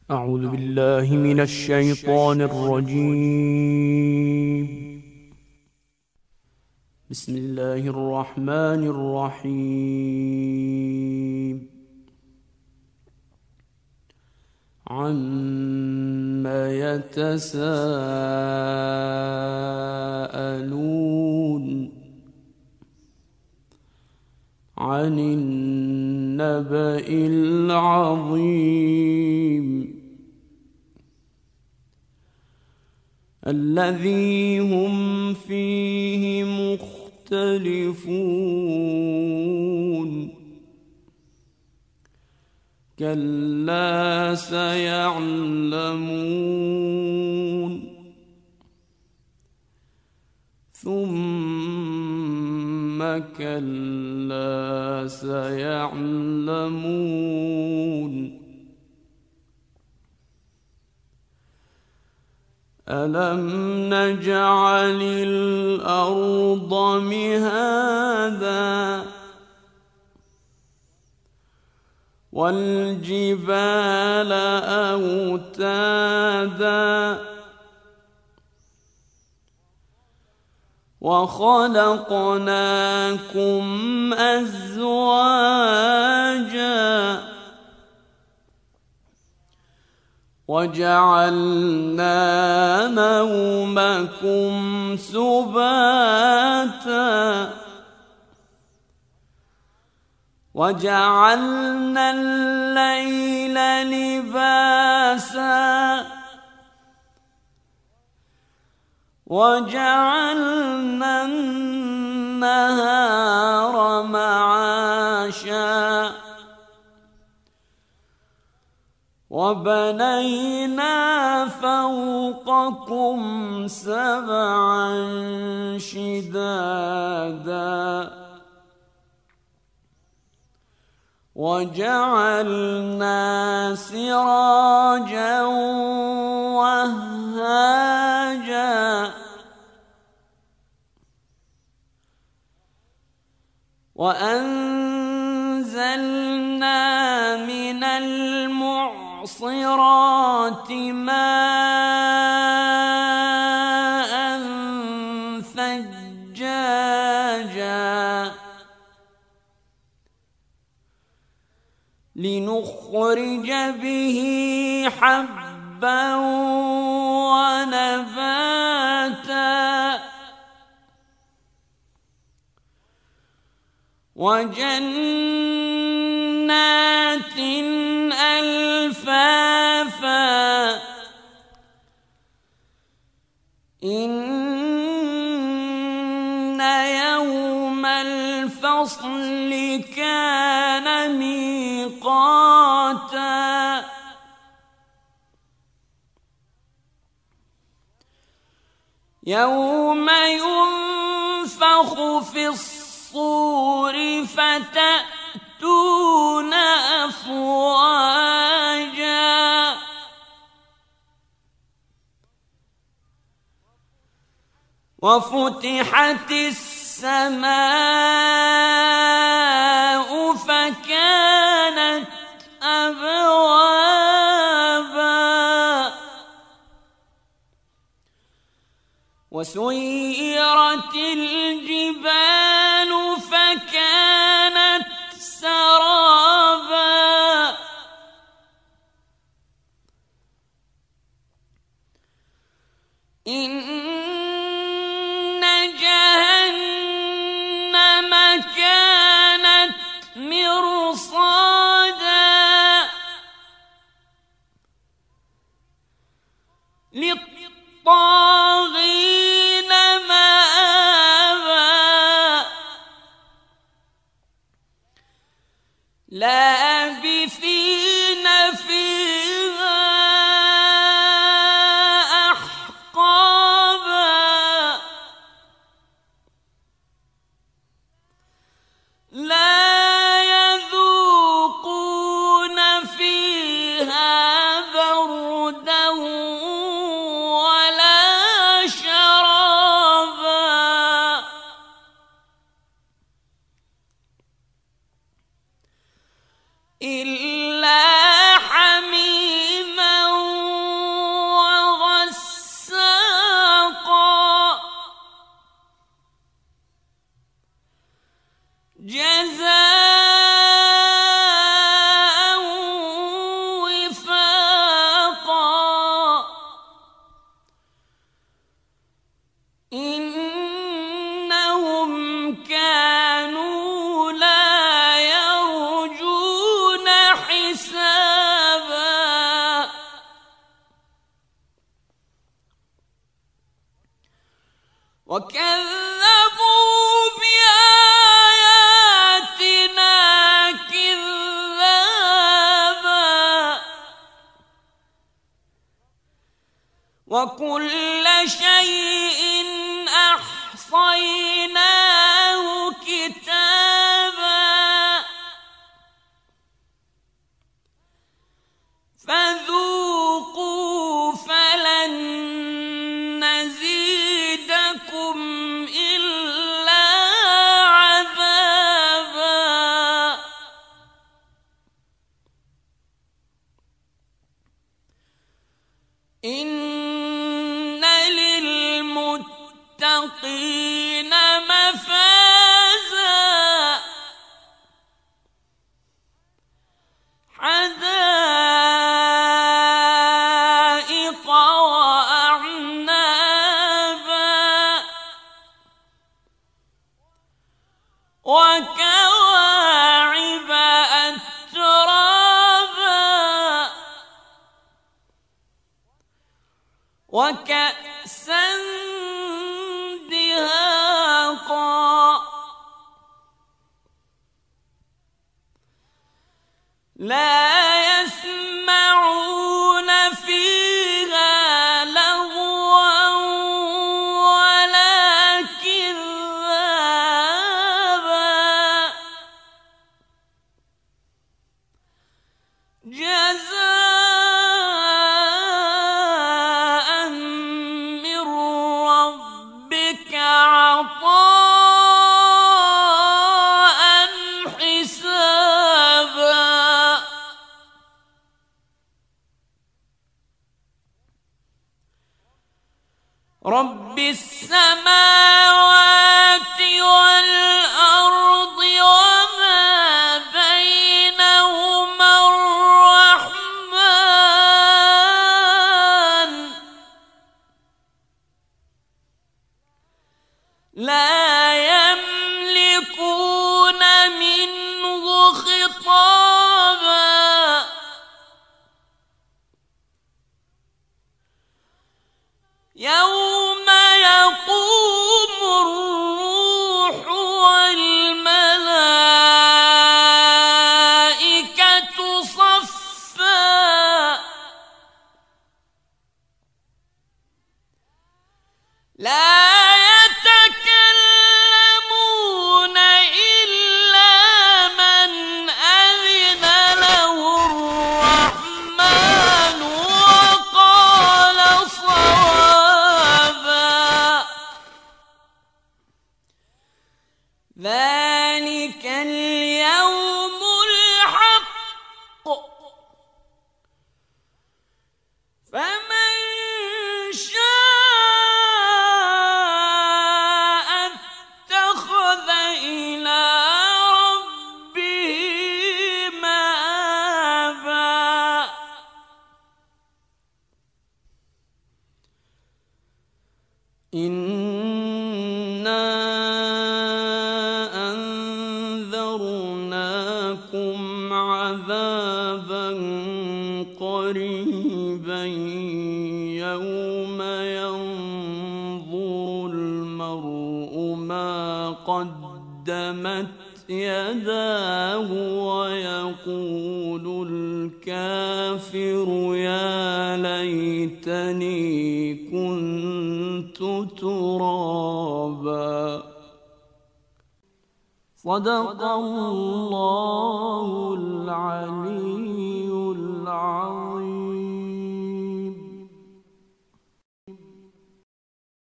أعوذ بالله من الشيطان الرجيم. بسم الله الرحمن الرحيم. عما يتساءلون عن النبأ العظيم الذي هم فيه مختلفون كلا سيعلمون ثم كلا سيعلمون ألم نجعل الأرض مهادا والجبال أوتادا وخلقناكم أزواجا وجعلنا نومكم سباتا وجعلنا الليل لباسا وجعلنا النهار معاشا وبنينا فوقكم سبعا شدادا وجعلنا سراجا وهاجا وأنزلنا من المعصرات ماء ثجاجا لنخرج به حبا ونباتا وجنات ألفافا إن يوم الفصل كان ميقاتا يوم ينفخ في الصور فتأتون أفواجا وفتحت السماء فكانت أبوابا وسيرت الجبال فكانت سرابا إن جهنم كانت مرصادا للطاغين مآبا لابثين فيها أحقابا لا يذوقون فيها بردا ولا وكذبوا بآياتنا كذابا وكل شيء أحصيناه كتابا فذوقوا فلن نزيدكم إلا عذابا إن للمتقين مفازا حدائق وأعنابا وكواعب أترابا وكأسا دهاقا لا يسمعون فيها لغوا ولا كذابا جزاء من ربك عطاء حسابا رب السماوات والأرض وما بينهما الرحمن لا يملكون منه خطابا يوم يقوم الروح والملائكة صفا لا يتكلمون إلا من أذن له الرحمن وقال صوابا ذلك اليوم الحق فمن شاء اتخذ إلى ربه مآبا إنا أنذرناكم عذابا قريبا يوم ينظر المرء ما قدمت يداه ويقول الكافر يا ليتني كنت ترابا صدق الله العلي العظيم.